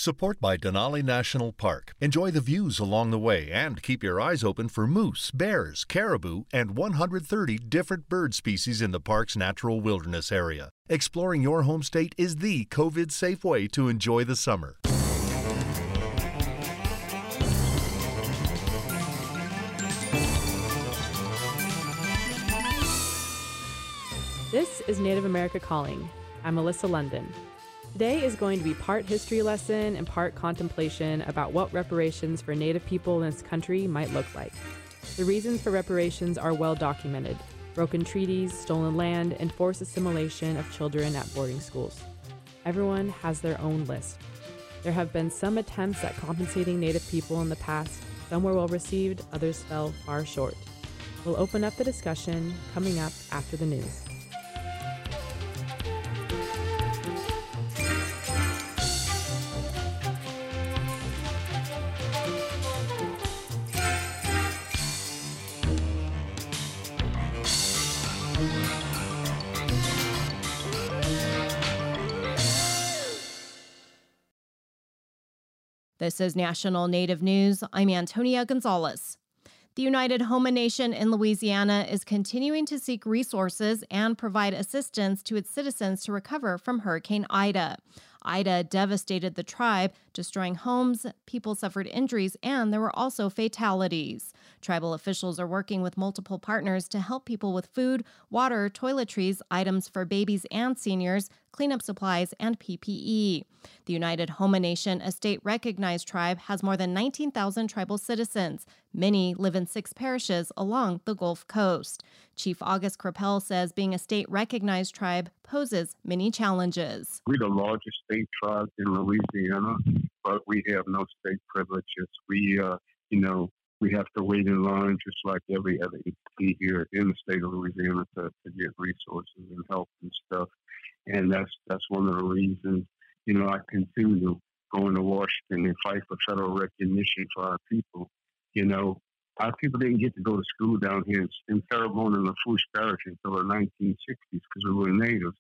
Support by Denali National Park. Enjoy the views along the way and keep your eyes open for moose, bears, caribou, and 130 different bird species in the park's natural wilderness area. Exploring your home state is the COVID-safe way to enjoy the summer. This is Native America Calling. I'm Alyssa London. Today is going to be part history lesson and part contemplation about what reparations for Native people in this country might look like. The reasons for reparations are well documented: broken treaties, stolen land, and forced assimilation of children at boarding schools. Everyone has their own list. There have been some attempts at compensating Native people in the past. Some were well received, others fell far short. We'll open up the discussion coming up after the news. This is National Native News. I'm Antonia Gonzalez. The United Homa Nation in Louisiana is continuing to seek resources and provide assistance to its citizens to recover from Hurricane Ida. Ida devastated the tribe, destroying homes, people suffered injuries, and there were also fatalities. Tribal officials are working with multiple partners to help people with food, water, toiletries, items for babies and seniors, cleanup supplies, and PPE. The United Homa Nation, a state-recognized tribe, has more than 19,000 tribal citizens. Many live in 6 parishes along the Gulf Coast. Chief August Crapel says being a state-recognized tribe poses many challenges. We're the largest state tribe in Louisiana, but we have no state privileges. We have to wait in line just like every other entity here in the state of Louisiana to get resources and help and stuff. And that's one of the reasons, I continue going to Washington and fight for federal recognition for our people. Our people didn't get to go to school down here in Terrebonne and Lafourche Parish until the 1960s because we were natives.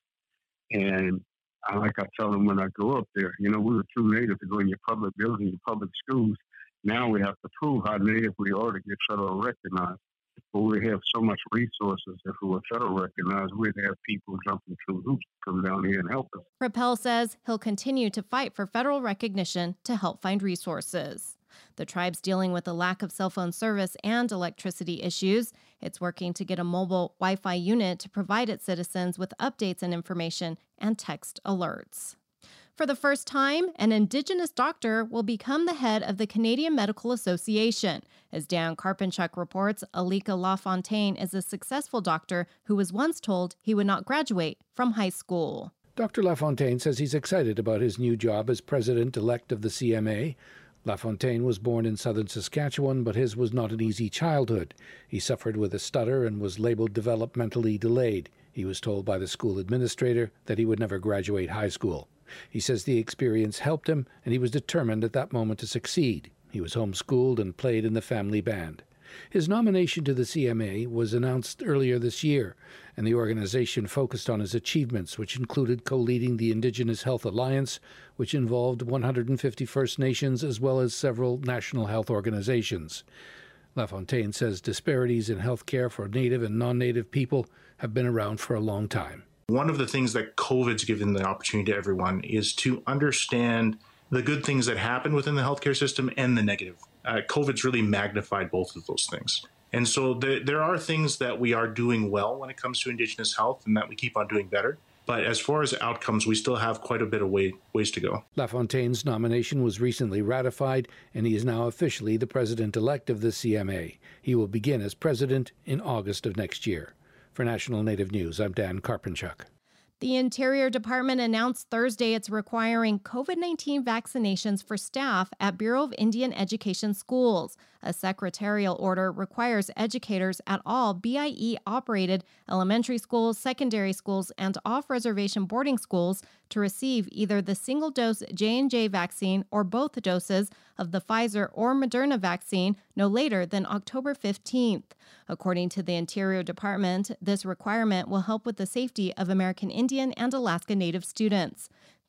And like I tell them when I go up there, we were too native to go in your public buildings, your public schools. Now we have to prove how native we are to get federal recognized. But we have so much resources. If we were federal recognized, we'd have people jumping through hoops to come down here and help us. Crapel says he'll continue to fight for federal recognition to help find resources. The tribe's dealing with a lack of cell phone service and electricity issues. It's working to get a mobile Wi-Fi unit to provide its citizens with updates and information and text alerts. For the first time, an Indigenous doctor will become the head of the Canadian Medical Association. As Dan Karpinchuk reports, Alika LaFontaine is a successful doctor who was once told he would not graduate from high school. Dr. LaFontaine says he's excited about his new job as president-elect of the CMA. LaFontaine was born in southern Saskatchewan, but his was not an easy childhood. He suffered with a stutter and was labeled developmentally delayed. He was told by the school administrator that he would never graduate high school. He says the experience helped him, and he was determined at that moment to succeed. He was homeschooled and played in the family band. His nomination to the CMA was announced earlier this year, and the organization focused on his achievements, which included co-leading the Indigenous Health Alliance, which involved 150 First Nations as well as several national health organizations. LaFontaine says disparities in health care for Native and non-Native people have been around for a long time. One of the things that COVID's given the opportunity to everyone is to understand the good things that happen within the healthcare system and the negative. COVID's really magnified both of those things. And so there are things that we are doing well when it comes to Indigenous health and that we keep on doing better. But as far as outcomes, we still have quite a bit of ways to go. LaFontaine's nomination was recently ratified, and he is now officially the president-elect of the CMA. He will begin as president in August of next year. For National Native News, I'm Dan Karpinchuk. The Interior Department announced Thursday it's requiring COVID-19 vaccinations for staff at Bureau of Indian Education schools. A secretarial order requires educators at all BIE-operated elementary schools, secondary schools, and off-reservation boarding schools to receive either the single-dose J&J vaccine or both doses of the Pfizer or Moderna vaccine no later than October 15th. According to the Interior Department, this requirement will help with the safety of American Indian and Alaska Native students.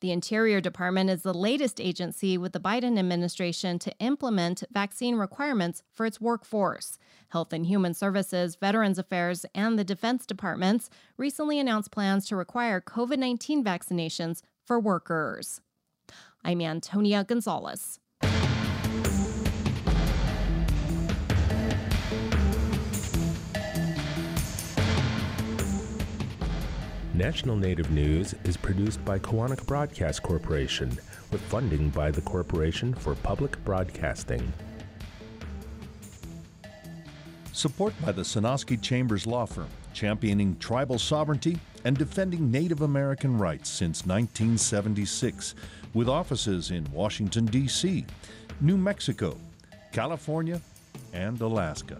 The Interior Department is the latest agency with the Biden administration to implement vaccine requirements for its workforce. Health and Human Services, Veterans Affairs, and the Defense Departments recently announced plans to require COVID-19 vaccinations for workers. I'm Antonia Gonzalez. National Native News is produced by Kawanak Broadcast Corporation with funding by the Corporation for Public Broadcasting. Support by the Sonosky Chambers Law Firm, championing tribal sovereignty and defending Native American rights since 1976, with offices in Washington, D.C., New Mexico, California, and Alaska.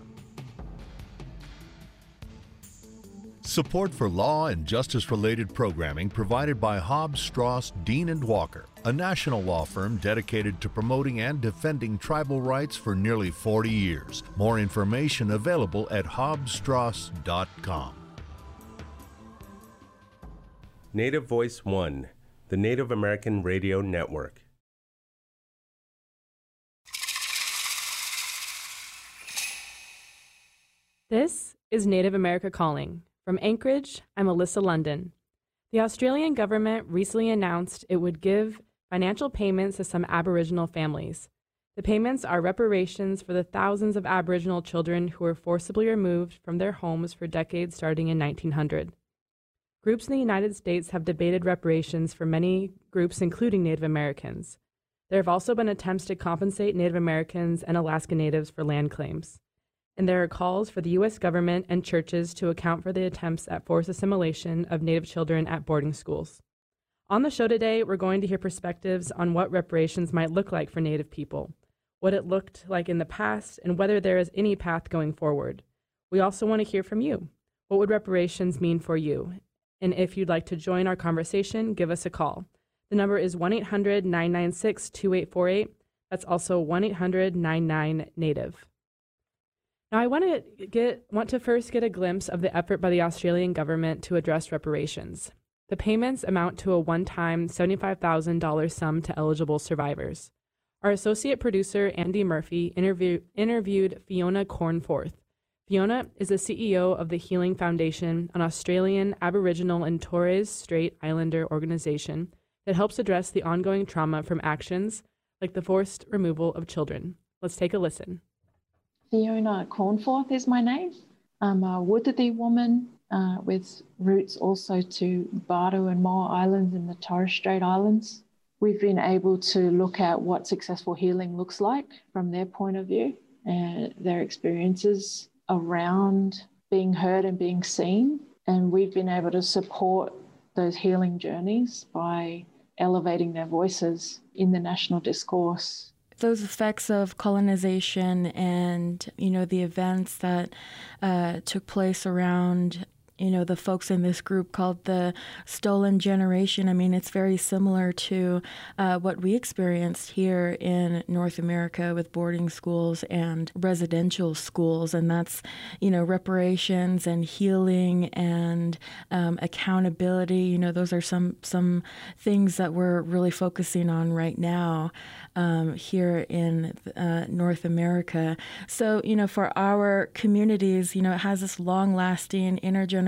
Support for law and justice-related programming provided by Hobbs, Strauss, Dean & Walker, a national law firm dedicated to promoting and defending tribal rights for nearly 40 years. More information available at hobbsstrauss.com. Native Voice One, the Native American Radio Network. This is Native America Calling. From Anchorage, I'm Alyssa London. The Australian government recently announced it would give financial payments to some Aboriginal families. The payments are reparations for the thousands of Aboriginal children who were forcibly removed from their homes for decades starting in 1900. Groups in the United States have debated reparations for many groups, including Native Americans. There have also been attempts to compensate Native Americans and Alaska Natives for land claims. And there are calls for the U.S. government and churches to account for the attempts at forced assimilation of Native children at boarding schools. On the show today, we're going to hear perspectives on what reparations might look like for Native people, what it looked like in the past, and whether there is any path going forward. We also want to hear from you. What would reparations mean for you? And if you'd like to join our conversation, give us a call. The number is 1-800-996-2848. That's also 1-800-99-NATIVE. Now, I want to first get a glimpse of the effort by the Australian government to address reparations. The payments amount to a one-time $75,000 sum to eligible survivors. Our associate producer, Andy Murphy, interviewed Fiona Cornforth. Fiona is the CEO of the Healing Foundation, an Australian Aboriginal and Torres Strait Islander organization that helps address the ongoing trauma from actions like the forced removal of children. Let's take a listen. Fiona Cornforth is my name. I'm a Wutiti woman with roots also to Bardo and Moa Islands in the Torres Strait Islands. We've been able to look at what successful healing looks like from their point of view and their experiences around being heard and being seen. And we've been able to support those healing journeys by elevating their voices in the national discourse. Those effects of colonization and, the events that took place around, the folks in this group called the Stolen Generation. I mean, it's very similar to what we experienced here in North America with boarding schools and residential schools. And that's, reparations and healing and accountability. Those are some things that we're really focusing on right now here in North America. So, for our communities, it has this long-lasting intergenerational,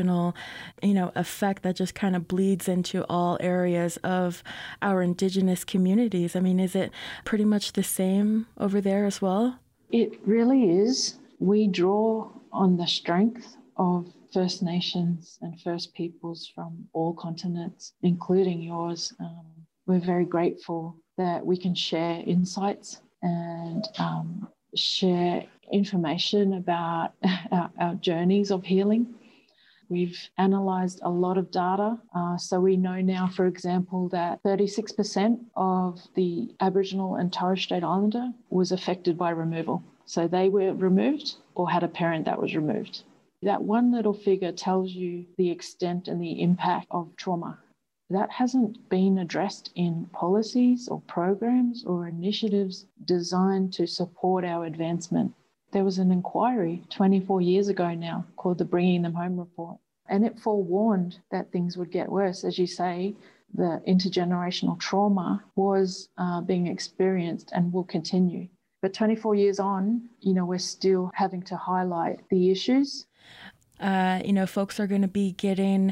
effect that just kind of bleeds into all areas of our Indigenous communities. I mean, is it pretty much the same over there as well? It really is. We draw on the strength of First Nations and First Peoples from all continents, including yours. We're very grateful that we can share insights and share information about our journeys of healing. We've analysed a lot of data. So we know now, for example, that 36% of the Aboriginal and Torres Strait Islander was affected by removal. So they were removed or had a parent that was removed. That one little figure tells you the extent and the impact of trauma. That hasn't been addressed in policies or programs or initiatives designed to support our advancement. There was an inquiry 24 years ago now called the Bringing Them Home Report, and it forewarned that things would get worse. As you say, the intergenerational trauma was being experienced and will continue. But 24 years on, we're still having to highlight the issues. Folks are going to be getting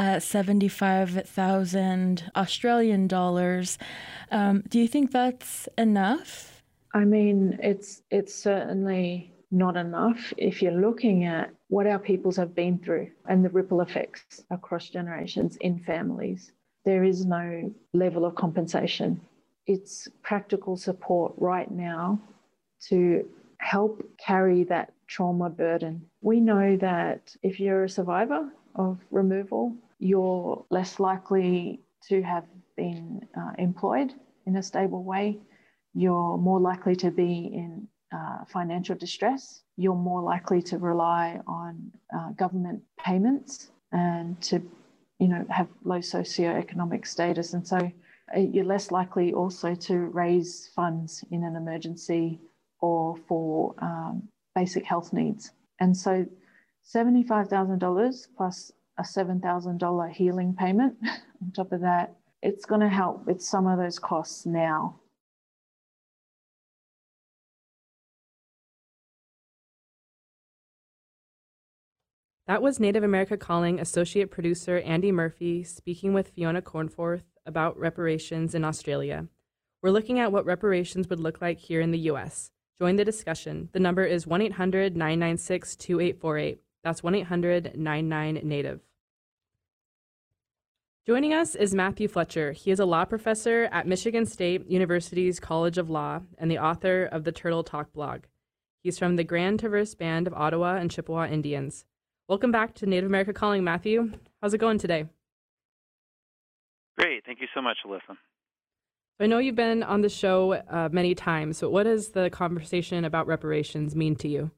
75,000 Australian dollars. Do you think that's enough? I mean, it's certainly not enough if you're looking at what our peoples have been through and the ripple effects across generations in families. There is no level of compensation. It's practical support right now to help carry that trauma burden. We know that if you're a survivor of removal, you're less likely to have been employed in a stable way. You're more likely to be in financial distress. You're more likely to rely on government payments and to, have low socioeconomic status. And so you're less likely also to raise funds in an emergency or for basic health needs. And so $75,000 plus a $7,000 healing payment on top of that, it's going to help with some of those costs now. That was Native America Calling associate producer Andy Murphy speaking with Fiona Cornforth about reparations in Australia. We're looking at what reparations would look like here in the U.S. Join the discussion. The number is 1-800-996-2848. That's 1-800-99-NATIVE. Joining us is Matthew Fletcher. He is a law professor at Michigan State University's College of Law and the author of the Turtle Talk blog. He's from the Grand Traverse Band of Ottawa and Chippewa Indians. Welcome back to Native America Calling, Matthew. How's it going today? Great. Thank you so much, Alyssa. I know you've been on the show many times, but what does the conversation about reparations mean to you?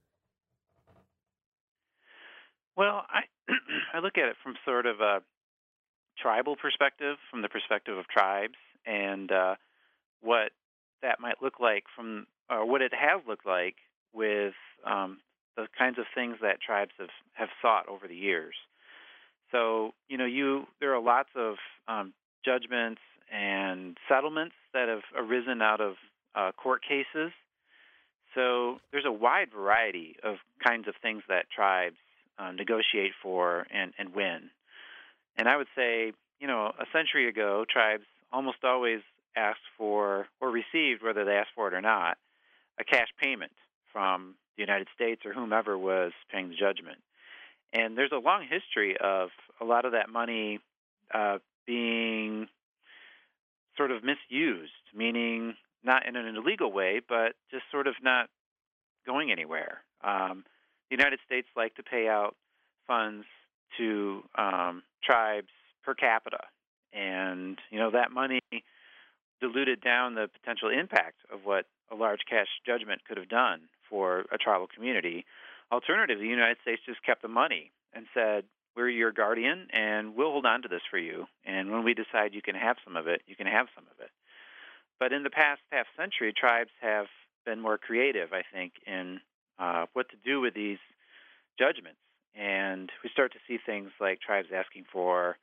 Well, I look at it from sort of a tribal perspective, from the perspective of tribes, and what that might look like or what it has looked like with the kinds of things that tribes have sought over the years. So, there are lots of judgments and settlements that have arisen out of court cases. So there's a wide variety of kinds of things that tribes negotiate for and win. And I would say, a century ago, tribes almost always asked for or received, whether they asked for it or not, a cash payment from the United States or whomever was paying the judgment. And there's a long history of a lot of that money being sort of misused, meaning not in an illegal way, but just sort of not going anywhere. The United States like to pay out funds to tribes per capita, and that money diluted down the potential impact of what a large cash judgment could have done for a tribal community. Alternatively, the United States just kept the money and said, we're your guardian, and we'll hold on to this for you. And when we decide you can have some of it, you can have some of it. But in the past half century, tribes have been more creative, I think, in what to do with these judgments. And we start to see things like tribes asking for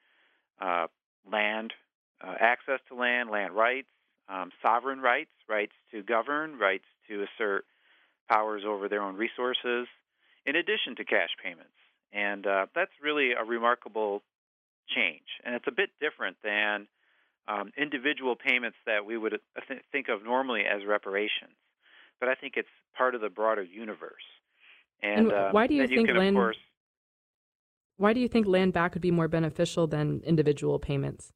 land, access to land rights, sovereign rights, rights to govern, rights to assert powers over their own resources, in addition to cash payments. And that's really a remarkable change. And it's a bit different than individual payments that we would think of normally as reparations. But I think it's part of the broader universe. And why do you think why do you think land back would be more beneficial than individual payments?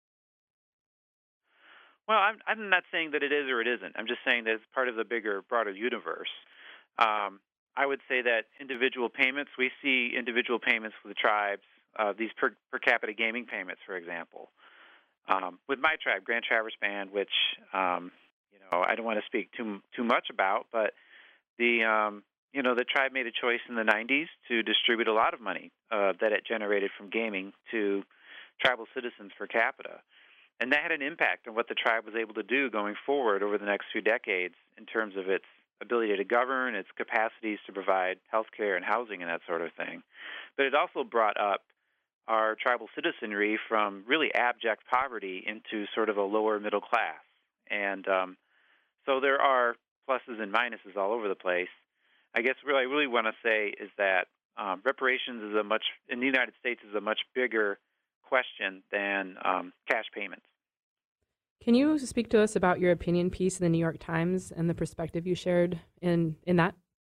Well, I'm not saying that it is or it isn't. I'm just saying that it's part of the bigger, broader universe. I would say that individual payments, we see individual payments for the tribes, these per capita gaming payments, for example. With my tribe, Grand Traverse Band, which I don't want to speak too much about, but the tribe made a choice in the 90s to distribute a lot of money that it generated from gaming to tribal citizens per capita. And that had an impact on what the tribe was able to do going forward over the next few decades in terms of its ability to govern, its capacities to provide health care and housing and that sort of thing. But it also brought up our tribal citizenry from really abject poverty into sort of a lower middle class. And so there are pluses and minuses all over the place. I guess what I really want to say is that reparations in the United States is a much bigger question than cash payments. Can you speak to us about your opinion piece in the New York Times and the perspective you shared in that?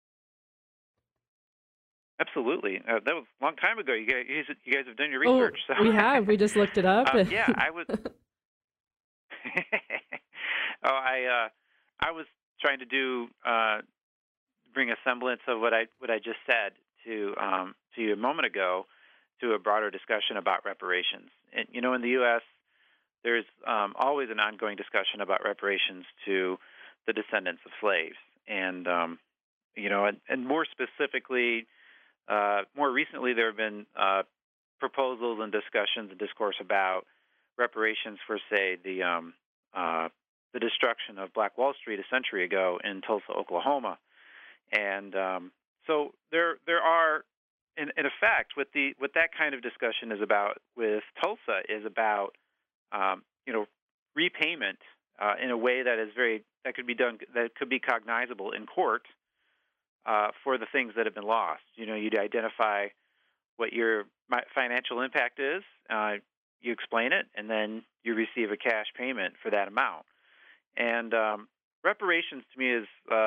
Absolutely. That was a long time ago. You guys have done your research. Oh, so. We have. We just looked it up. Yeah, I was. I was trying to bring a semblance of what I just said to you a moment ago, to a broader discussion about reparations. And in the U.S., there's always an ongoing discussion about reparations to the descendants of slaves, and and more specifically. More recently, there have been proposals and discussions and discourse about reparations for, say, the destruction of Black Wall Street a century ago in Tulsa, Oklahoma, and so there are, in effect, what that kind of discussion is about with Tulsa is about repayment in a way that could be cognizable in court. For the things that have been lost. You'd identify what your financial impact is, you explain it, and then you receive a cash payment for that amount. And reparations to me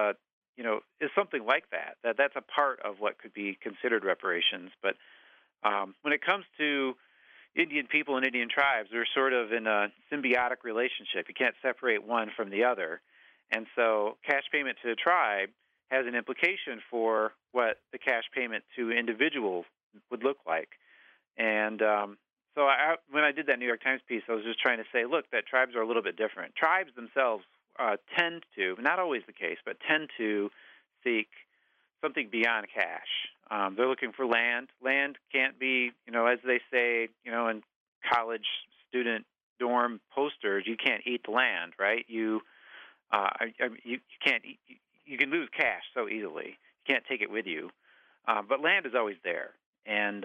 is something like that. That's a part of what could be considered reparations. But when it comes to Indian people and Indian tribes, they're sort of in a symbiotic relationship. You can't separate one from the other. And so cash payment to a tribe has an implication for what the cash payment to individuals would look like. And so when I did that New York Times piece, I was just trying to say, look, that tribes are a little bit different. Tribes themselves tend to, not always the case, but tend to seek something beyond cash. They're looking for land. Land can't be, as they say, in college student dorm posters, you can't eat the land, right? You can't eat. You can lose cash so easily. You can't take it with you. But land is always there. And,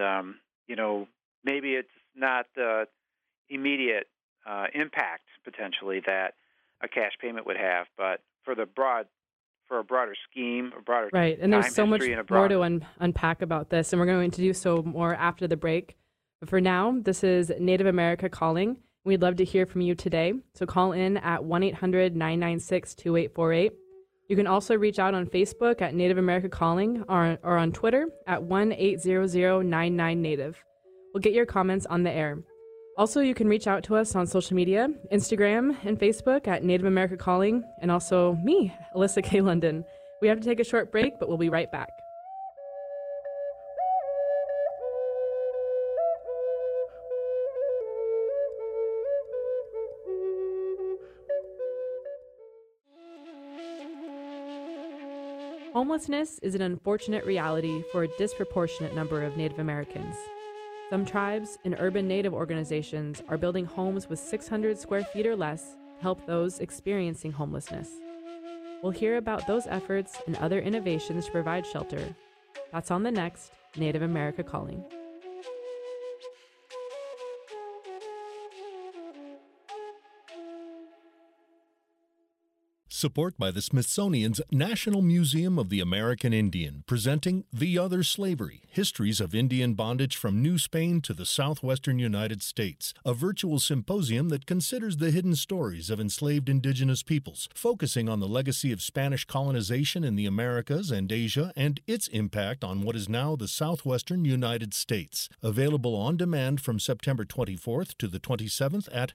maybe it's not the immediate impact, potentially, that a cash payment would have, but for a broader scheme, a broader right. And there's so much more to unpack about this, and we're going to do so more after the break. But for now, this is Native America Calling. We'd love to hear from you today. So call in at 1-800-996-2848. You can also reach out on Facebook at Native America Calling or on Twitter at 1-800-99-NATIVE. We'll get your comments on the air. Also, you can reach out to us on social media, Instagram and Facebook at Native America Calling, and also me, Alyssa K. London. We have to take a short break, but we'll be right back. Homelessness is an unfortunate reality for a disproportionate number of Native Americans. Some tribes and urban Native organizations are building homes with 600 square feet or less to help those experiencing homelessness. We'll hear about those efforts and other innovations to provide shelter. That's on the next Native America Calling. Support by the Smithsonian's National Museum of the American Indian, presenting The Other Slavery, Histories of Indian Bondage from New Spain to the Southwestern United States, a virtual symposium that considers the hidden stories of enslaved indigenous peoples, focusing on the legacy of Spanish colonization in the Americas and Asia and its impact on what is now the Southwestern United States. Available on demand from September 24th to the 27th at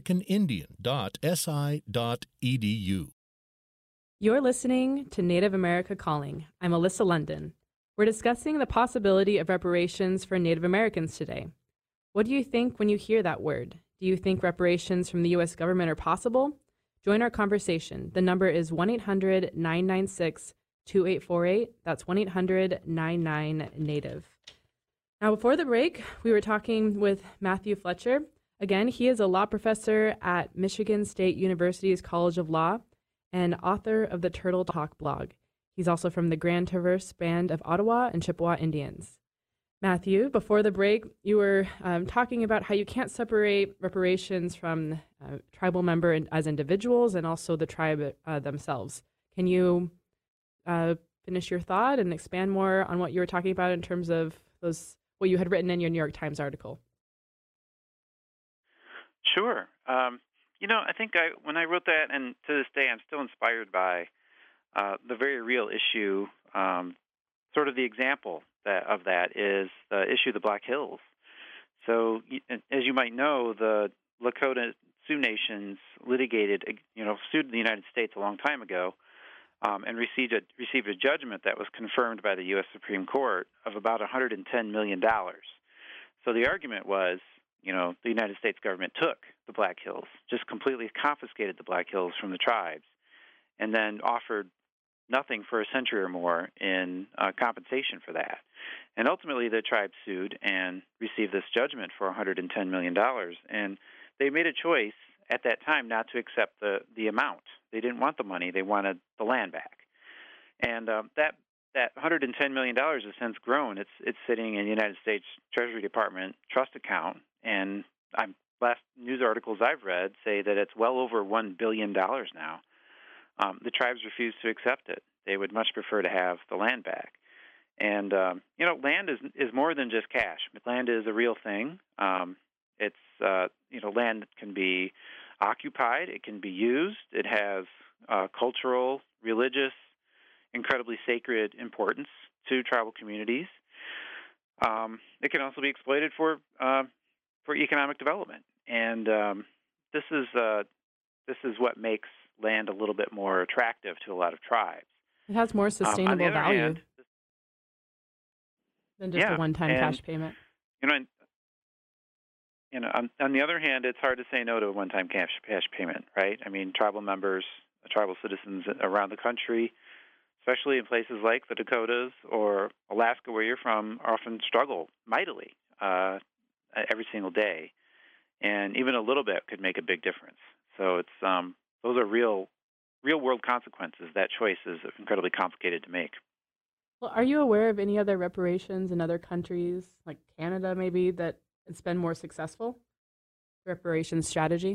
americanindian.si.edu. You're listening to Native America Calling. I'm Alyssa London. We're discussing the possibility of reparations for Native Americans today. What do you think when you hear that word? Do you think reparations from the U.S. government are possible? Join our conversation. The number is 1-800-996-2848. That's 1-800-99-NATIVE. Now, before the break, we were talking with Matthew Fletcher. Again, he is a law professor at Michigan State University's College of Law and author of the Turtle Talk blog. He's also from the Grand Traverse Band of Ottawa and Chippewa Indians. Matthew, before the break, you were talking about how you can't separate reparations from tribal members as individuals and also the tribe themselves. Can you finish your thought and expand more on what you were talking about in terms of what you had written in your New York Times article? Sure. I think when I wrote that, and to this day, I'm still inspired by the very real issue. Sort of the example of that is the issue of the Black Hills. So, as you might know, the Lakota Sioux Nations sued the United States a long time ago, and received a judgment that was confirmed by the U.S. Supreme Court of about $110 million. So the argument was, the United States government took the Black Hills, just completely confiscated the Black Hills from the tribes, and then offered nothing for a century or more in compensation for that. And ultimately, the tribe sued and received this judgment for $110 million. And they made a choice at that time not to accept the amount. They didn't want the money. They wanted the land back. And that $110 million has since grown. It's sitting in the United States Treasury Department trust account. And last news articles I've read say that it's well over $1 billion now. The tribes refuse to accept it. They would much prefer to have the land back. And, land is more than just cash. Land is a real thing. It's, land can be occupied. It can be used. It has cultural, religious, incredibly sacred importance to tribal communities. It can also be exploited for economic development. And this is what makes land a little bit more attractive to a lot of tribes. It has more sustainable value hand, than just a one-time cash payment. On the other hand, it's hard to say no to a one-time cash payment, right? I mean, tribal members, tribal citizens around the country, especially in places like the Dakotas or Alaska, where you're from, often struggle mightily every single day, and even a little bit could make a big difference. So it's those are real-world consequences. That choice is incredibly complicated to make. Well, are you aware of any other reparations in other countries, like Canada maybe, that it's been more successful reparations strategy?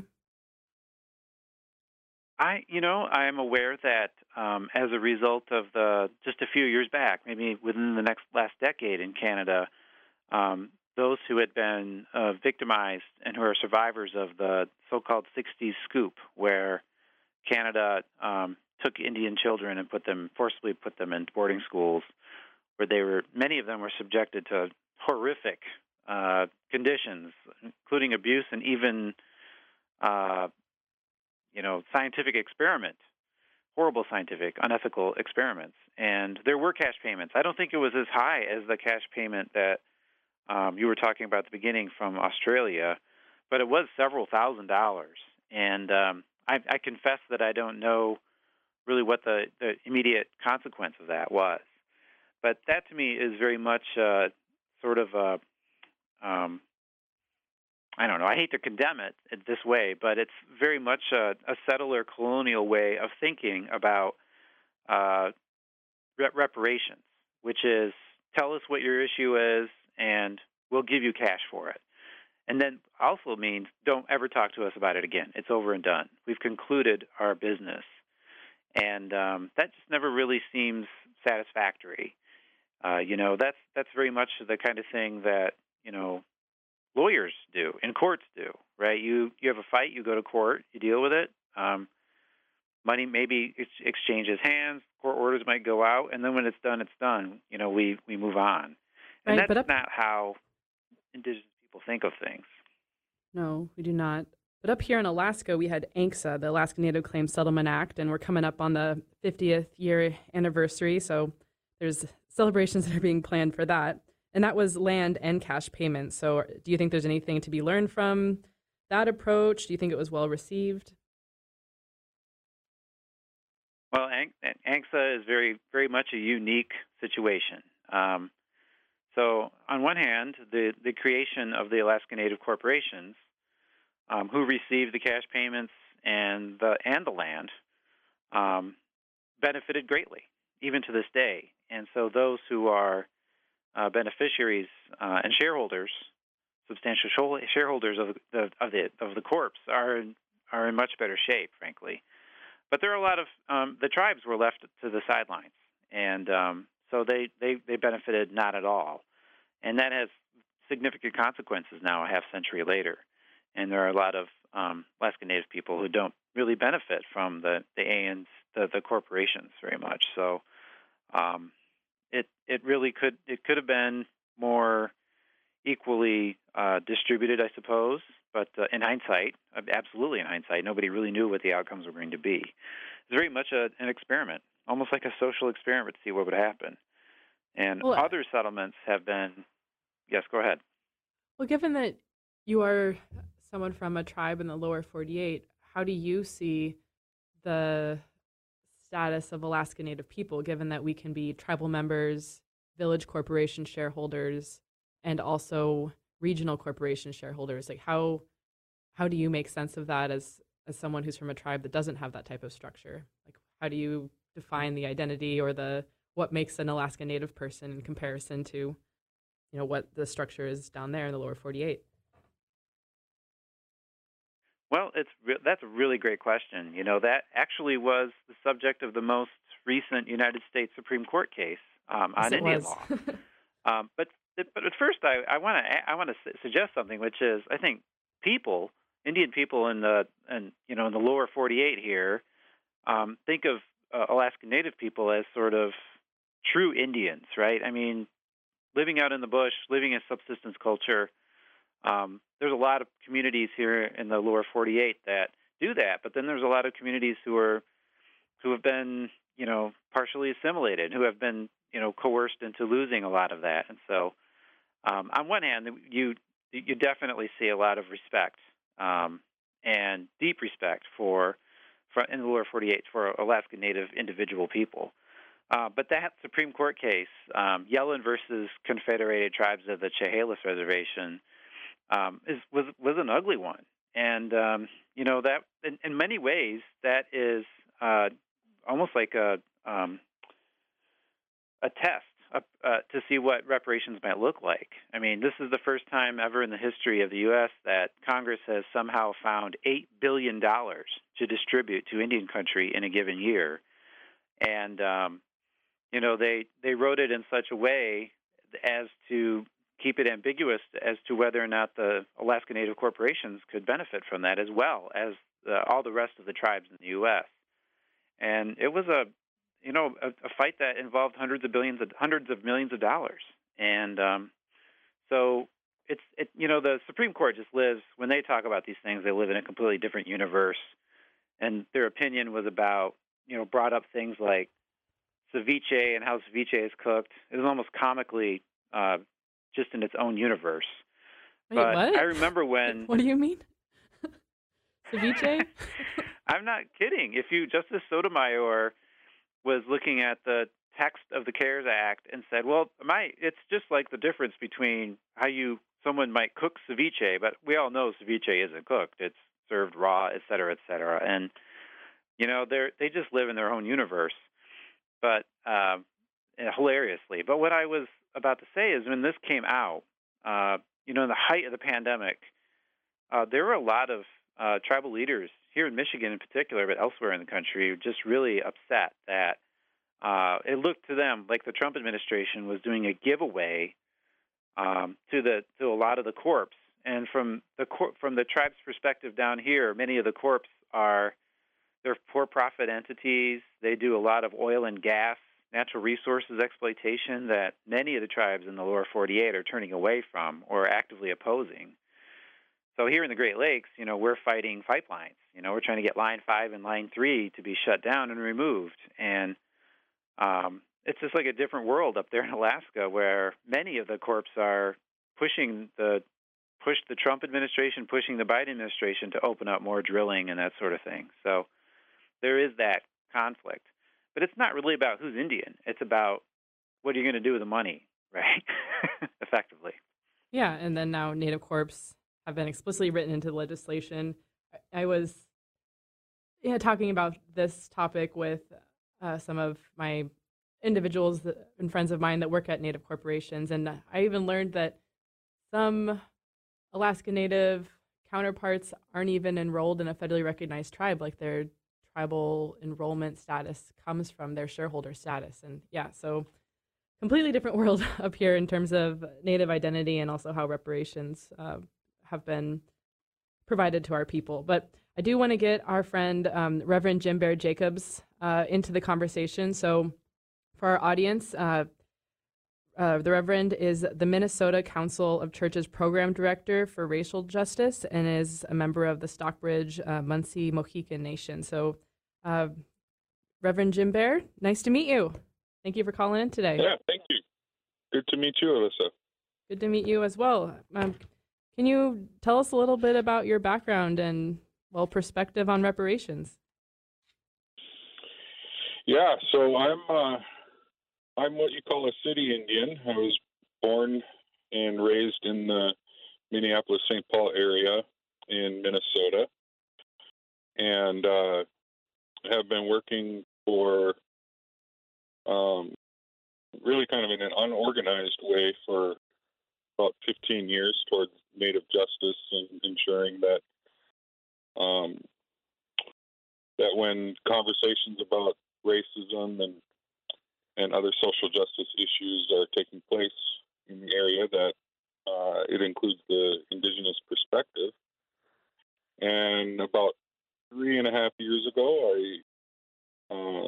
I'm aware that as a result of just a few years back, maybe within the last decade in Canada, those who had been victimized and who are survivors of the so-called 60s scoop, where Canada took Indian children and forcibly put them in boarding schools, where many of them were subjected to horrific conditions, including abuse and even scientific experiment, horrible scientific, unethical experiments. And there were cash payments. I don't think it was as high as the cash payment that you were talking about at the beginning from Australia, but it was several $1,000s. And I confess that I don't know really what the immediate consequence of that was. But that to me is very much sort of a I don't know. I hate to condemn it this way, but it's very much a settler colonial way of thinking about reparations, which is tell us what your issue is and we'll give you cash for it. And then also means don't ever talk to us about it again. It's over and done. We've concluded our business. And that just never really seems satisfactory. That's very much the kind of thing that, lawyers do and courts do, right? You have a fight, you go to court, you deal with it. Money maybe exchanges hands, court orders might go out, and then when it's done, it's done. We move on. And right, that's not how Indigenous people think of things. No, we do not. But up here in Alaska, we had ANCSA, the Alaska Native Claims Settlement Act, and we're coming up on the 50th year anniversary, so there's celebrations that are being planned for that. And that was land and cash payments. So do you think there's anything to be learned from that approach? Do you think it was well received? Well, ANCSA is very, very much a unique situation. So on one hand, the creation of the Alaska Native corporations, who received the cash payments and the land, benefited greatly, even to this day. And so those who are beneficiaries and shareholders, substantial shareholders of the corps, are in much better shape, frankly. But there are a lot of the tribes were left to the sidelines, and so they benefited not at all, and that has significant consequences now, a half century later. And there are a lot of Alaska Native people who don't really benefit from the corporations very much. So it really could have been more equally distributed, I suppose. But in hindsight, absolutely in hindsight, nobody really knew what the outcomes were going to be. It's very much an experiment, almost like a social experiment to see what would happen. And other settlements have been. Yes, go ahead. Well, given that you are someone from a tribe in the lower 48, how do you see the status of Alaska Native people, given that we can be tribal members, village corporation shareholders, and also regional corporation shareholders? Like, how do you make sense of that as someone who's from a tribe that doesn't have that type of structure? Like, how do you define the identity or what makes an Alaska Native person in comparison to what the structure is down there in the lower 48? Well, that's a really great question. That actually was the subject of the most recent United States Supreme Court case on Indian law. But first, I want to suggest something, which is I think Indian people in the lower 48 here think of Alaska Native people as sort of true Indians, right? I mean, living out in the bush, living a subsistence culture. There's a lot of communities here in the lower 48 that do that, but then there's a lot of communities who have been, partially assimilated, who have been, coerced into losing a lot of that. And so, on one hand, you definitely see a lot of respect and deep respect for in the lower 48 for Alaska Native individual people. But that Supreme Court case, Yellen versus Confederated Tribes of the Chehalis Reservation, was an ugly one, and that in many ways that is almost like a test to see what reparations might look like. I mean, this is the first time ever in the history of the U.S. that Congress has somehow found $8 billion to distribute to Indian country in a given year, and they wrote it in such a way as to keep it ambiguous as to whether or not the Alaska Native corporations could benefit from that, as well as all the rest of the tribes in the U.S. And it was a fight that involved hundreds of millions of dollars. And so the Supreme Court just lives, when they talk about these things, they live in a completely different universe. And their opinion was about, brought up things like ceviche and how ceviche is cooked. It was almost comically just in its own universe. Wait, but what? I remember when... What do you mean? Ceviche? I'm not kidding. Justice Sotomayor was looking at the text of the CARES Act and said, well, it's just like the difference between how someone might cook ceviche, but we all know ceviche isn't cooked. It's served raw, et cetera, et cetera. And, they just live in their own universe, but hilariously. But what I was about to say is when this came out, in the height of the pandemic, there were a lot of tribal leaders here in Michigan in particular, but elsewhere in the country, just really upset that it looked to them like the Trump administration was doing a giveaway to a lot of the corps. And from the tribe's perspective down here, many of the corps they're for-profit entities. They do a lot of oil and gas, natural resources exploitation that many of the tribes in the lower 48 are turning away from or actively opposing. So here in the Great Lakes, we're fighting pipelines. We're trying to get Line 5 and Line 3 to be shut down and removed. And it's just like a different world up there in Alaska, where many of the corps are pushing the Trump administration, pushing the Biden administration to open up more drilling and that sort of thing. So there is that conflict. But it's not really about who's Indian. It's about what are you going to do with the money, right? Effectively. Yeah, and then now Native Corps have been explicitly written into legislation. I was talking about this topic with some of my individuals and friends of mine that work at Native corporations, and I even learned that some Alaska Native counterparts aren't even enrolled in a federally recognized tribe, like their tribal enrollment status comes from their shareholder status. And yeah, so completely different world up here in terms of Native identity and also how reparations have been provided to our people. But I do want to get our friend Reverend Jim Bear Jacobs into the conversation. So for our audience, the Reverend is the Minnesota Council of Churches Program Director for Racial Justice and is a member of the Stockbridge Munsee Mohican Nation. So Reverend Jim Bear, nice to meet you. Thank you for calling in today. Yeah, thank you. Good to meet you, Alyssa. Good to meet you as well. Can you tell us a little bit about your background and, well, perspective on reparations? Yeah, so I'm what you call a city Indian. I was born and raised in the Minneapolis-St. Paul area in Minnesota, and have been working for really kind of in an unorganized way for about 15 years towards Native justice and ensuring that that when conversations about racism and other social justice issues are taking place in the area, that it includes the Indigenous perspective. And about 3.5 years ago, I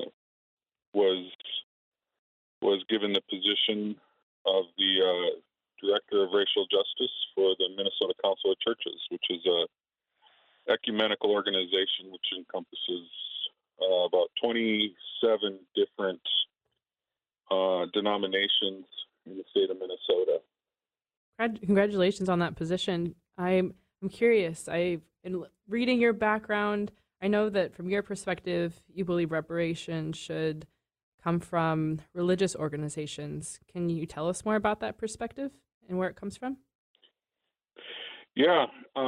was given the position of the Director of Racial Justice for the Minnesota Council of Churches, which is a ecumenical organization which encompasses about 27 different denominations in the state of Minnesota. Congratulations on that position. I'm curious. In reading your background, I know that from your perspective, you believe reparations should come from religious organizations. Can you tell us more about that perspective and where it comes from? Yeah,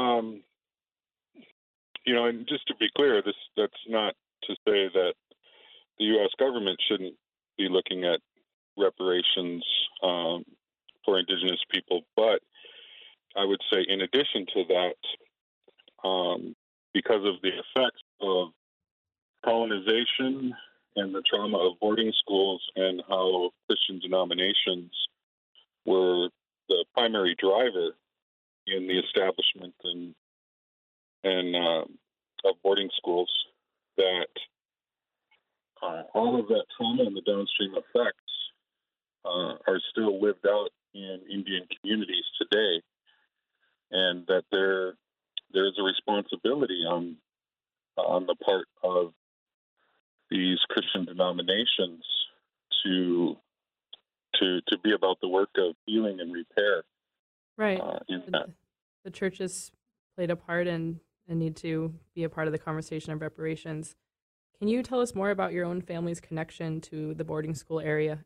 and just to be clear, that's not to say that the U.S. government shouldn't be looking at reparations for Indigenous people, but I would say in addition to that, because of the effects of colonization and the trauma of boarding schools and how Christian denominations were the primary driver in the establishment and of boarding schools, that all of that trauma and the downstream effects are still lived out in Indian communities today, and that there's a responsibility on the part of these Christian denominations to be about the work of healing and repair. Right. The churches played a part and need to be a part of the conversation of reparations. Can you tell us more about your own family's connection to the boarding school era?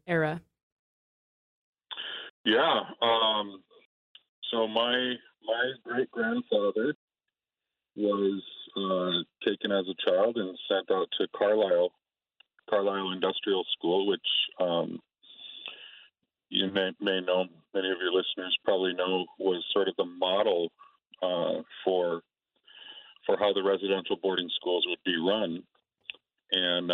Yeah. So my great-grandfather was taken as a child and sent out to Carlisle Industrial School, which you may know, many of your listeners probably know, was sort of the model for how the residential boarding schools would be run. And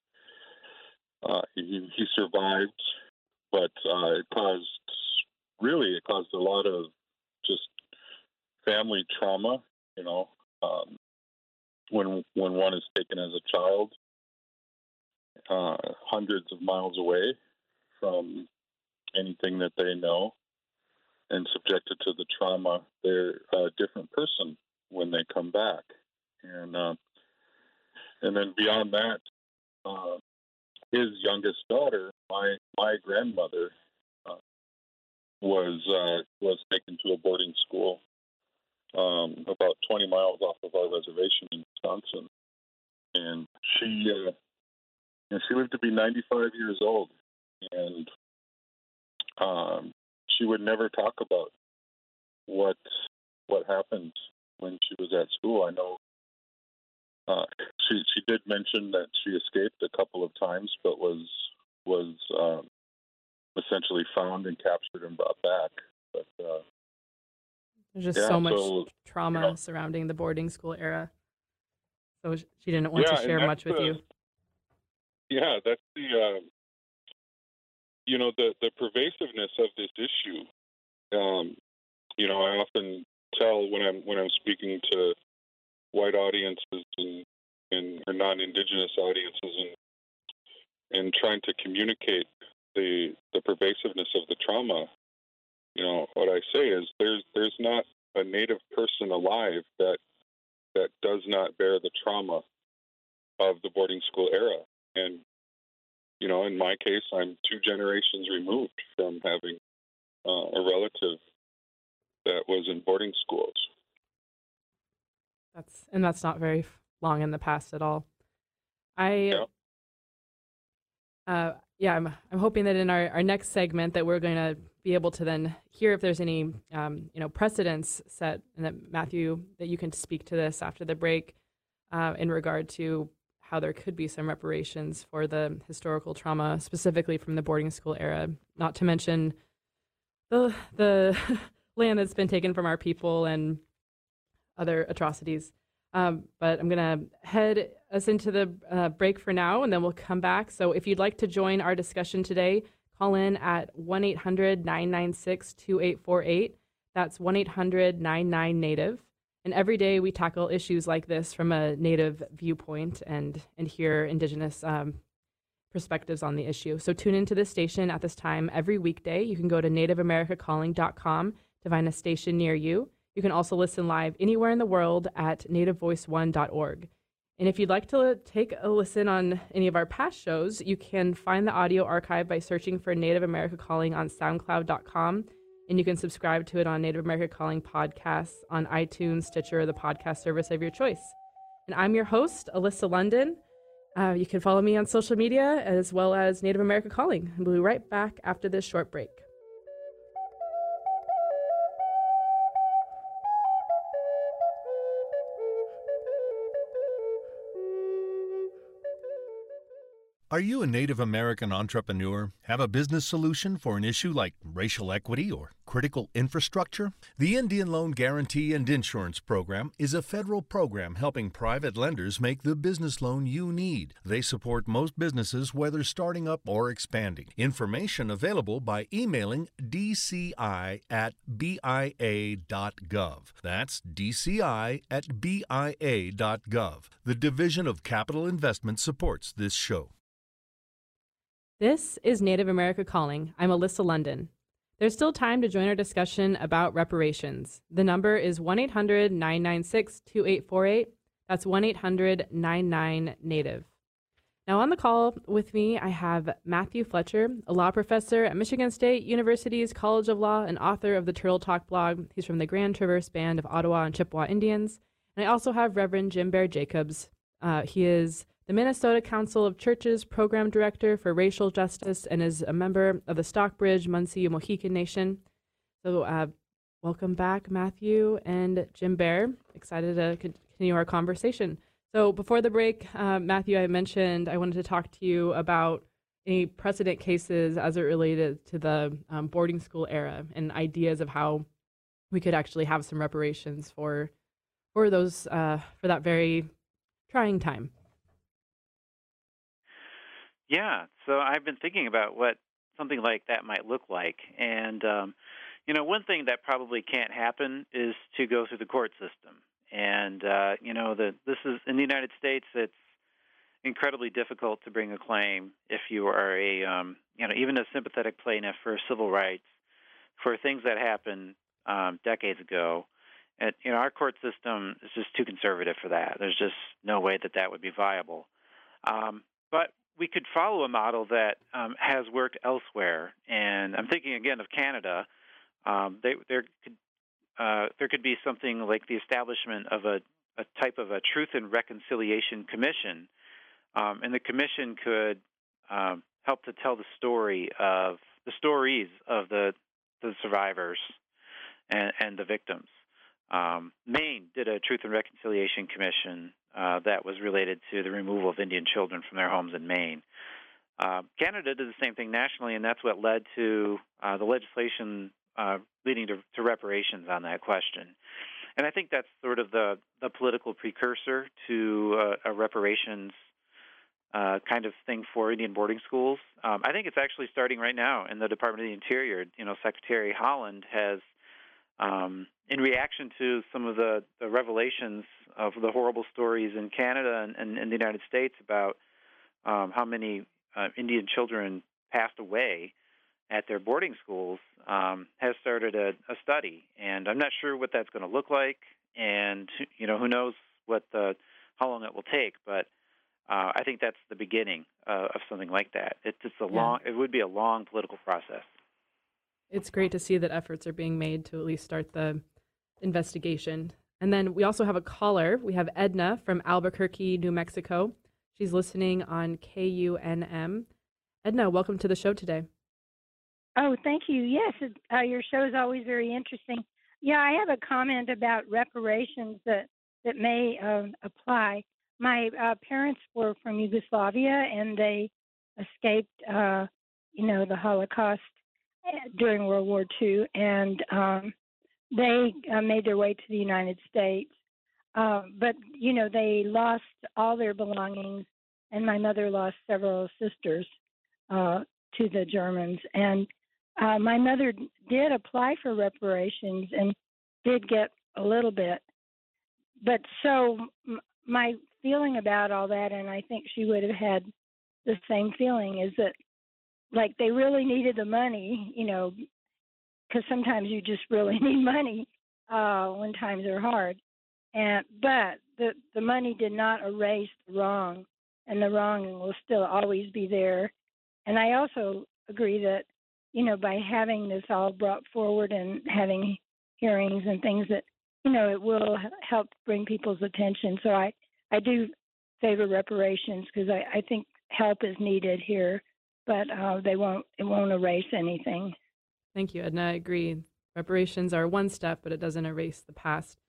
he survived, but it caused a lot of just family trauma, when one is taken as a child hundreds of miles away from anything that they know and subjected to the trauma. They're a different person when they come back. And then beyond that, his youngest daughter, my grandmother, was taken to a boarding school about 20 miles off of our reservation in Wisconsin, and she lived to be 95 years old, and she would never talk about what happened when she was at school. I know she did mention that she escaped a couple of times, but was found and captured and brought back. But there's just so much trauma surrounding the boarding school era. So she didn't want to share much with you. Yeah, that's the the pervasiveness of this issue. I often tell when I'm speaking to white audiences and or non-Indigenous audiences and trying to communicate the pervasiveness of the trauma. What I say is there's not a Native person alive that does not bear the trauma of the boarding school era. And in my case, I'm 2 generations removed from having a relative that was in boarding schools. That's not very long in the past at all. I'm hoping that in our next segment that we're going to be able to then hear if there's any precedents set, and that Matthew, that you can speak to this after the break in regard to how there could be some reparations for the historical trauma, specifically from the boarding school era, not to mention the land that's been taken from our people and other atrocities. But I'm going to head us into the break for now, and then we'll come back. So if you'd like to join our discussion today, call in at 1-800-996-2848. That's 1-800-99-NATIVE. And every day we tackle issues like this from a Native viewpoint and hear Indigenous perspectives on the issue. So tune into this station at this time every weekday. You can go to nativeamericacalling.com to find a station near you. You can also listen live anywhere in the world at nativevoice1.org. And if you'd like to take a listen on any of our past shows, you can find the audio archive by searching for Native America Calling on SoundCloud.com. And you can subscribe to it on Native America Calling podcasts on iTunes, Stitcher, or the podcast service of your choice. And I'm your host, Alyssa London. You can follow me on social media as well as Native America Calling. We'll be right back after this short break. Are you a Native American entrepreneur? Have a business solution for an issue like racial equity or critical infrastructure? The Indian Loan Guarantee and Insurance Program is a federal program helping private lenders make the business loan you need. They support most businesses, whether starting up or expanding. Information available by emailing dci@bia.gov. That's dci@bia.gov. The Division of Capital Investment supports this show. This is Native America Calling. I'm Alyssa London. There's still time to join our discussion about reparations. The number is 1-800-996-2848. That's 1-800-99-NATIVE. Now on the call with me, I have Matthew Fletcher, a law professor at Michigan State University's College of Law and author of the Turtle Talk blog. He's from the Grand Traverse Band of Ottawa and Chippewa Indians. And I also have Reverend Jim Bear Jacobs. He is the Minnesota Council of Churches Program Director for Racial Justice and is a member of the Stockbridge Munsee Mohican Nation. So welcome back, Matthew and Jim Bear. Excited to continue our conversation. So before the break, Matthew, I mentioned I wanted to talk to you about any precedent cases as it related to the boarding school era and ideas of how we could actually have some reparations for those for that very trying time. Yeah, so I've been thinking about what something like that might look like. And, one thing that probably can't happen is to go through the court system. And, this is in the United States, it's incredibly difficult to bring a claim if you are even a sympathetic plaintiff for civil rights for things that happened decades ago. And, our court system is just too conservative for that. There's just no way that would be viable. But we could follow a model that has worked elsewhere, and I'm thinking again of Canada. There could be something like the establishment of a type of a Truth and Reconciliation Commission, and the commission could help to tell the stories of the survivors and the victims. Maine did a Truth and Reconciliation Commission that was related to the removal of Indian children from their homes in Maine. Canada did the same thing nationally, and that's what led to the legislation leading to reparations on that question. And I think that's sort of the political precursor to a reparations kind of thing for Indian boarding schools. I think it's actually starting right now in the Department of the Interior. Secretary Haaland has, in reaction to some of the revelations of the horrible stories in Canada and in the United States about how many Indian children passed away at their boarding schools, has started a study. And I'm not sure what that's going to look like, and who knows how long it will take. But I think that's the beginning of something like that. It would be a long political process. It's great to see that efforts are being made to at least start the investigation. And then we also have a caller. We have Edna from Albuquerque, New Mexico. She's listening on KUNM. Edna, welcome to the show today. Oh, thank you. Yes, your show is always very interesting. Yeah, I have a comment about reparations that may apply. My parents were from Yugoslavia, and they escaped, the Holocaust during World War II, and they made their way to the United States. But, they lost all their belongings, and my mother lost several sisters to the Germans. And my mother did apply for reparations and did get a little bit. But so my feeling about all that, and I think she would have had the same feeling, is that, like, they really needed the money, because sometimes you just really need money when times are hard. But the money did not erase the wrong, and the wrong will still always be there. And I also agree that, by having this all brought forward and having hearings and things, that, it will help bring people's attention. So I do favor reparations, because I think help is needed here, but it won't erase anything. Thank you, Edna. I agree. Reparations are one step, but it doesn't erase the past.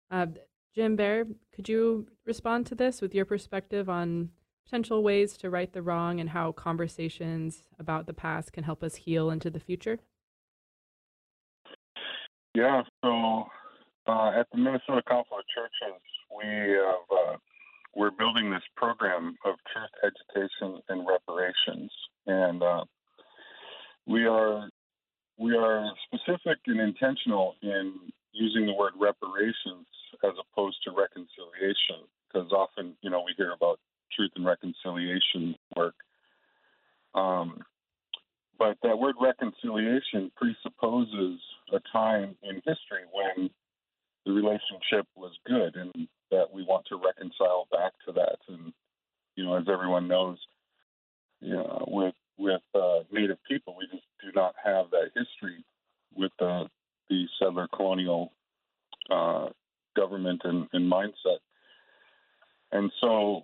Jim Baer, could you respond to this with your perspective on potential ways to right the wrong and how conversations about the past can help us heal into the future? Yeah, so at the Minnesota Council of Churches, we're building this program of truth education and reparations, and we are specific and intentional in using the word reparations as opposed to reconciliation, because often we hear about truth and reconciliation work, but that word reconciliation presupposes a time in history when the relationship was good, and that we want to reconcile back to that. And as everyone knows, with Native people, we just do not have that history with the settler colonial government and mindset. And so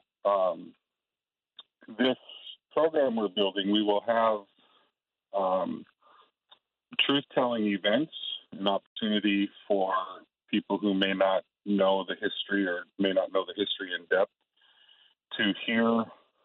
this program we're building, we will have truth-telling events, an opportunity for people who may not know the history or may not know the history in depth to hear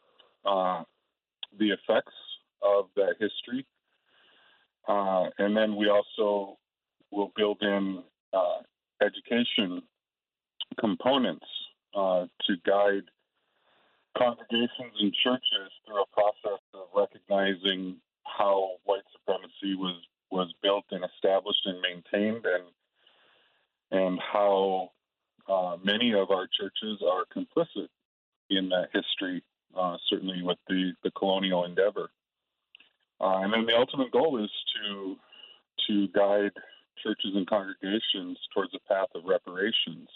the effects of that history. And then we also will build in education components to guide congregations and churches through a process of recognizing how white supremacy was built and established and maintained, and how many of our churches are complicit in that history, certainly with the colonial endeavor. And then the ultimate goal is to guide churches and congregations towards a path of reparations.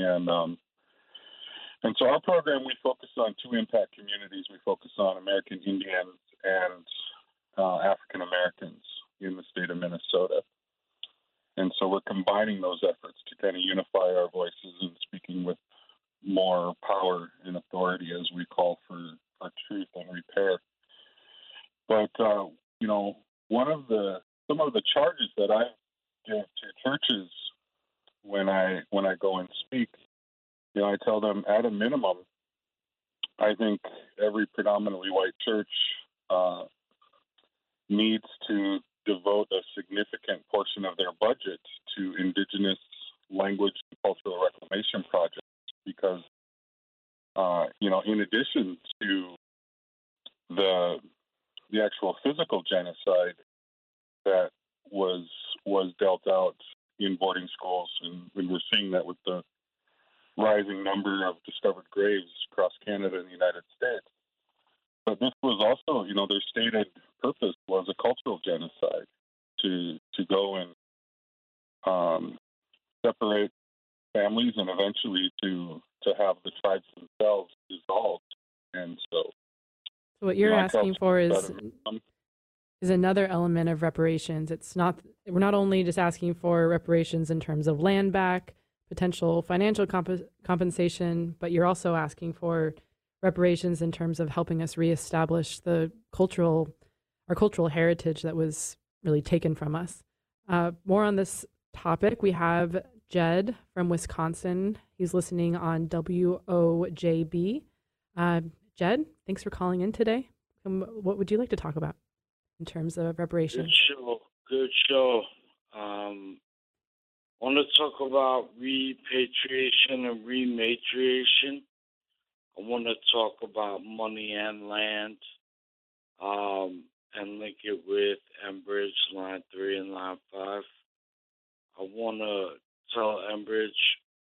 And so our program, we focus on two impact communities. We focus on American Indians and African Americans in the state of Minnesota. And so we're combining those efforts to kind of unify our voices and speaking with more power and authority as we call for truth and repair. But, some of the charges that I give to churches when I go and speak, I tell them at a minimum, I think every predominantly white church needs to devote a significant portion of their budget to indigenous language and cultural reclamation projects because, in addition to the actual physical genocide that was dealt out in boarding schools, and we're seeing that with the rising number of discovered graves across Canada and the United States. But this was also, their stated purpose was a cultural genocide to go and separate families and eventually to have the tribes themselves dissolved. And so what you're asking for is another element of reparations. We're not only just asking for reparations in terms of land back, potential financial compensation, but you're also asking for reparations in terms of helping us reestablish our cultural heritage that was really taken from us. More on this topic, we have Jed from Wisconsin. He's listening on WOJB. Jed, thanks for calling in today. What would you like to talk about in terms of reparations? Good show. I want to talk about repatriation and rematriation. I want to talk about money and land, and link it with Enbridge Line 3 and Line 5. I want to tell Enbridge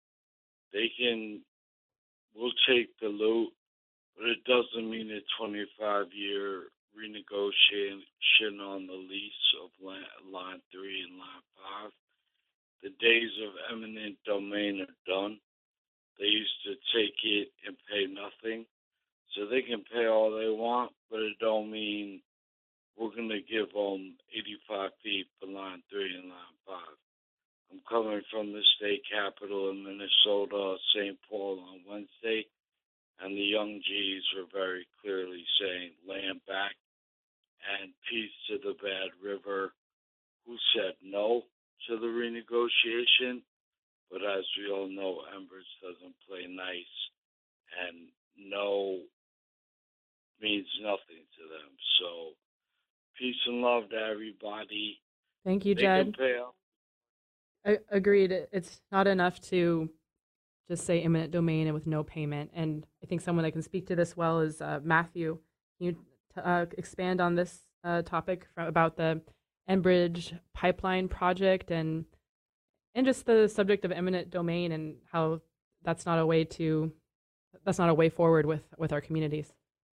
we'll take the loot, but it doesn't mean a 25-year renegotiation on the lease of Line 3 and Line 5. The days of eminent domain are done. They used to take it and pay nothing. So they can pay all they want, but it don't mean we're going to give them 85 feet for Line 3 and Line 5. I'm coming from the state capital in Minnesota, St. Paul, on Wednesday, and the young G's were very clearly saying land back and peace to the Bad River, who said no to the renegotiation. But as we all know, Enbridge doesn't play nice, and no means nothing to them. So peace and love to everybody. Thank you, Jed. Agreed. It's not enough to just say eminent domain and with no payment. And I think someone that can speak to this well is Matthew. Can you expand on this topic about the Enbridge pipeline project and just the subject of eminent domain and how that's not a way forward with our communities?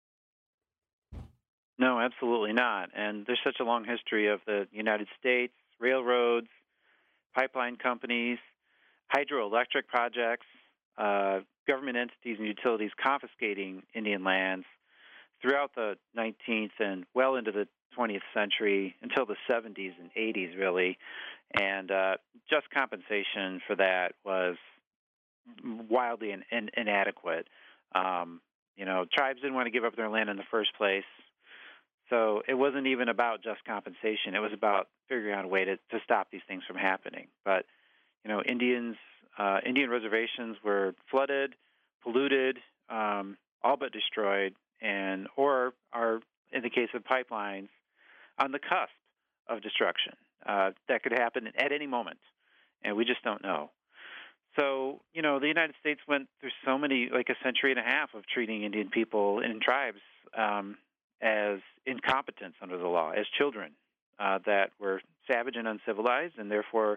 No, absolutely not. And there's such a long history of the United States, railroads, pipeline companies, hydroelectric projects, government entities and utilities confiscating Indian lands throughout the 19th and well into the 20th century until the 70s and 80s, really. And just compensation for that was wildly inadequate. Tribes didn't want to give up their land in the first place. So it wasn't even about just compensation. It was about figuring out a way to stop these things from happening. But, Indian reservations were flooded, polluted, all but destroyed, or are, in the case of pipelines, on the cusp of destruction. That could happen at any moment, and we just don't know. So, the United States went through so many, like a century and a half of treating Indian people and tribes as incompetents under the law, as children that were savage and uncivilized, and therefore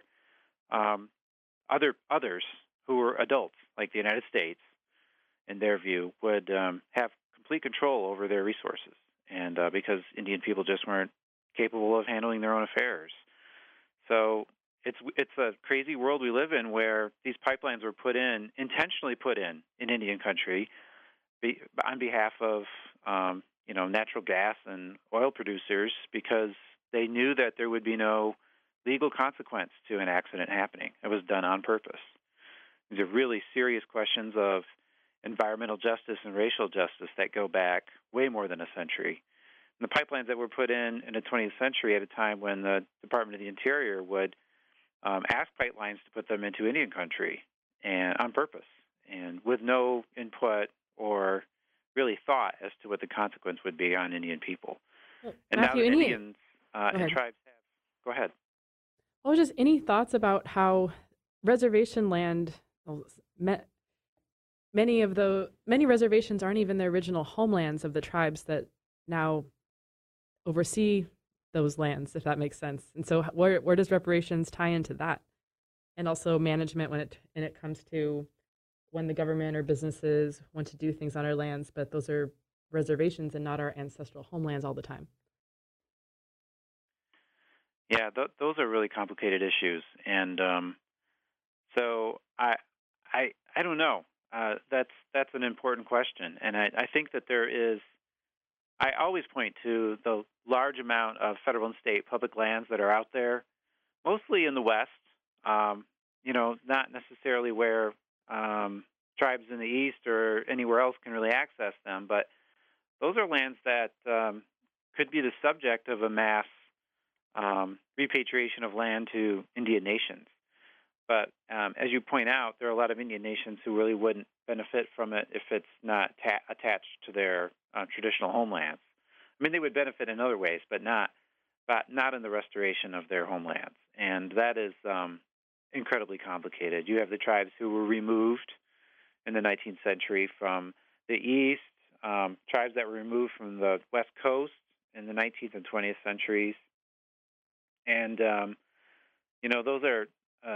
others who were adults, like the United States, in their view, would have complete control over their resources, and because Indian people just weren't capable of handling their own affairs. So it's a crazy world we live in where these pipelines were intentionally put in Indian country on behalf of natural gas and oil producers, because they knew that there would be no legal consequence to an accident happening. It was done on purpose. These are really serious questions of environmental justice and racial justice that go back way more than a century. And the pipelines that were put in the 20th century at a time when the Department of the Interior would ask pipelines to put them into Indian country and on purpose, and with no input or really thought as to what the consequence would be on Indian people. And Matthew, now the Indians and tribes have. Go ahead. Well, just any thoughts about how reservation land, many reservations aren't even the original homelands of the tribes that now oversee those lands, if that makes sense. And so where does reparations tie into that? And also management when it comes to when the government or businesses want to do things on our lands, but those are reservations and not our ancestral homelands all the time. Yeah, those are really complicated issues, and so I don't know. That's an important question, and I think that there is. I always point to the large amount of federal and state public lands that are out there, mostly in the West. Not necessarily where tribes in the East or anywhere else can really access them, but those are lands that could be the subject of a mass repatriation of land to Indian nations. But as you point out, there are a lot of Indian nations who really wouldn't benefit from it if it's not attached to their traditional homelands. I mean, they would benefit in other ways, but not in the restoration of their homelands. And that is incredibly complicated. You have the tribes who were removed in the 19th century from the East, tribes that were removed from the West Coast in the 19th and 20th centuries. And, those are,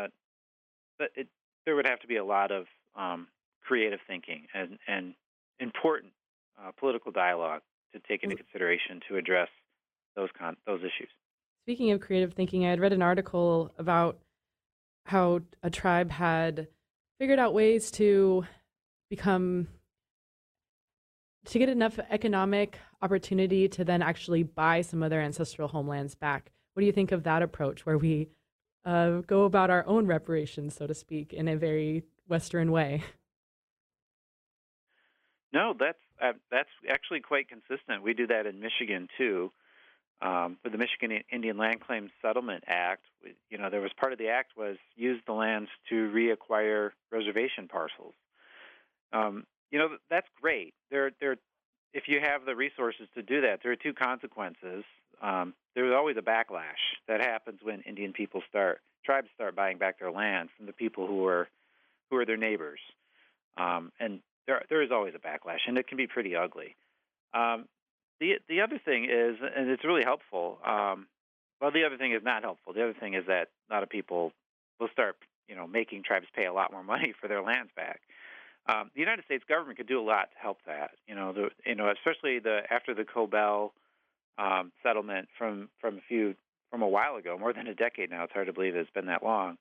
there would have to be a lot of creative thinking and important political dialogue to take into consideration to address those issues. Speaking of creative thinking, I had read an article about how a tribe had figured out ways to get enough economic opportunity to then actually buy some of their ancestral homelands back. What do you think of that approach, where we go about our own reparations, so to speak, in a very Western way? No, that's actually quite consistent. We do that in Michigan too. With the Michigan Indian Land Claims Settlement Act, there was part of the act was use the lands to reacquire reservation parcels. That's great. If you have the resources to do that, there are two consequences. There's always a backlash that happens when Indian tribes start buying back their land from the people who are their neighbors, and there is always a backlash, and it can be pretty ugly. The other thing is, and it's really helpful. The other thing is not helpful. The other thing is that a lot of people will start, making tribes pay a lot more money for their lands back. The United States government could do a lot to help that. Especially after the Cobell settlement from a while ago, more than a decade now. It's hard to believe it's been that long.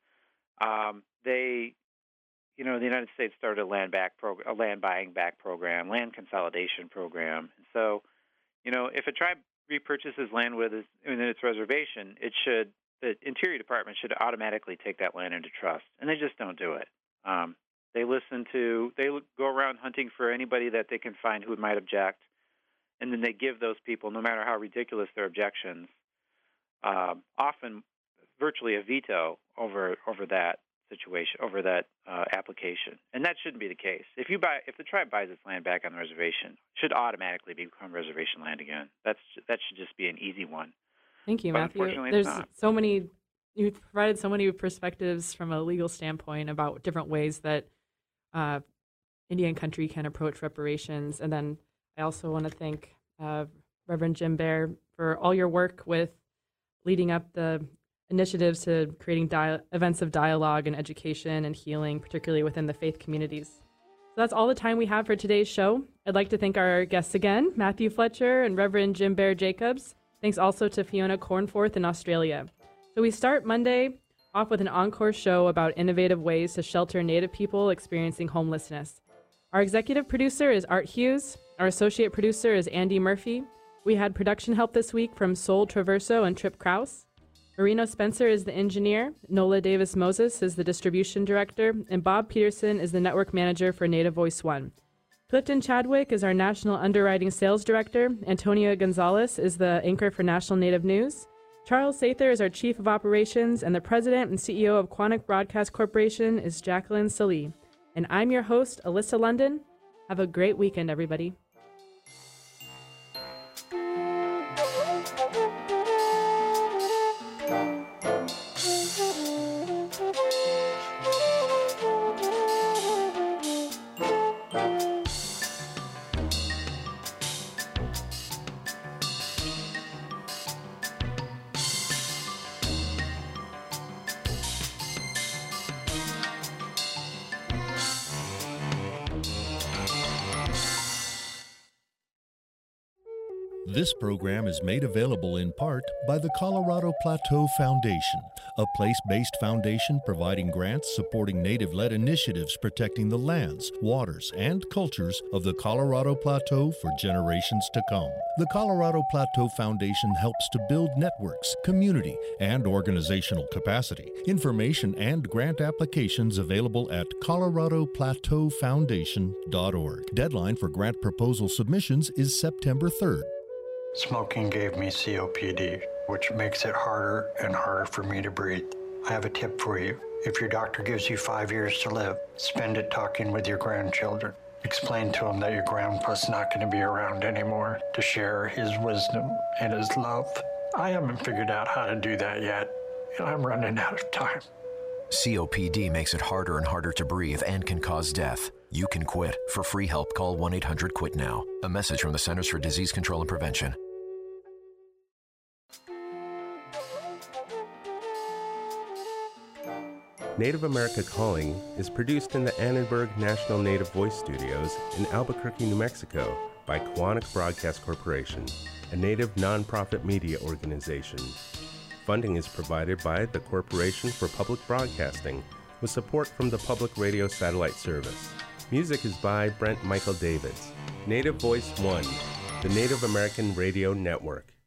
The United States started a land buying back program, land consolidation program. And so, if a tribe repurchases land within its reservation, the Interior Department should automatically take that land into trust, and they just don't do it. They go around hunting for anybody that they can find who might object, and then they give those people, no matter how ridiculous their objections, often virtually a veto over that situation, over that application. And that shouldn't be the case. If the tribe buys its land back on the reservation, it should automatically become reservation land again. That should just be an easy one. Thank you, Matthew. You've provided so many perspectives from a legal standpoint about different ways that Indian country can approach reparations. And then I also want to thank Reverend Jim Baer for all your work with leading up the initiatives to creating events of dialogue and education and healing, particularly within the faith communities. So that's all the time we have for today's show. I'd like to thank our guests again, Matthew Fletcher and Reverend Jim Baer Jacobs. Thanks also to Fiona Cornforth in Australia. So we start Monday off with an encore show about innovative ways to shelter Native people experiencing homelessness. Our executive producer is Art Hughes. Our associate producer is Andy Murphy. We had production help this week from Sol Traverso and Trip Krause. Marino Spencer is the engineer, Nola Davis-Moses is the distribution director, and Bob Peterson is the network manager for Native Voice One. Clifton Chadwick is our national underwriting sales director. Antonia Gonzalez is the anchor for National Native News. Charles Sather is our chief of operations, and the president and CEO of Quantic Broadcast Corporation is Jacqueline Salee. And I'm your host, Alyssa London. Have a great weekend, everybody. This program is made available in part by the Colorado Plateau Foundation, a place-based foundation providing grants supporting Native-led initiatives protecting the lands, waters, and cultures of the Colorado Plateau for generations to come. The Colorado Plateau Foundation helps to build networks, community, and organizational capacity. Information and grant applications available at coloradoplateaufoundation.org. Deadline for grant proposal submissions is September 3rd. Smoking gave me COPD, which makes it harder and harder for me to breathe. I have a tip for you. If your doctor gives you 5 years to live, spend it talking with your grandchildren. Explain to them that your grandpa's not going to be around anymore to share his wisdom and his love. I haven't figured out how to do that yet, and I'm running out of time. COPD makes it harder and harder to breathe and can cause death. You can quit. For free help, call 1-800-QUIT-NOW. A message from the Centers for Disease Control and Prevention. Native America Calling is produced in the Annenberg National Native Voice Studios in Albuquerque, New Mexico by Koahnic Broadcast Corporation, a Native nonprofit media organization. Funding is provided by the Corporation for Public Broadcasting with support from the Public Radio Satellite Service. Music is by Brent Michael Davids. Native Voice One, the Native American Radio Network.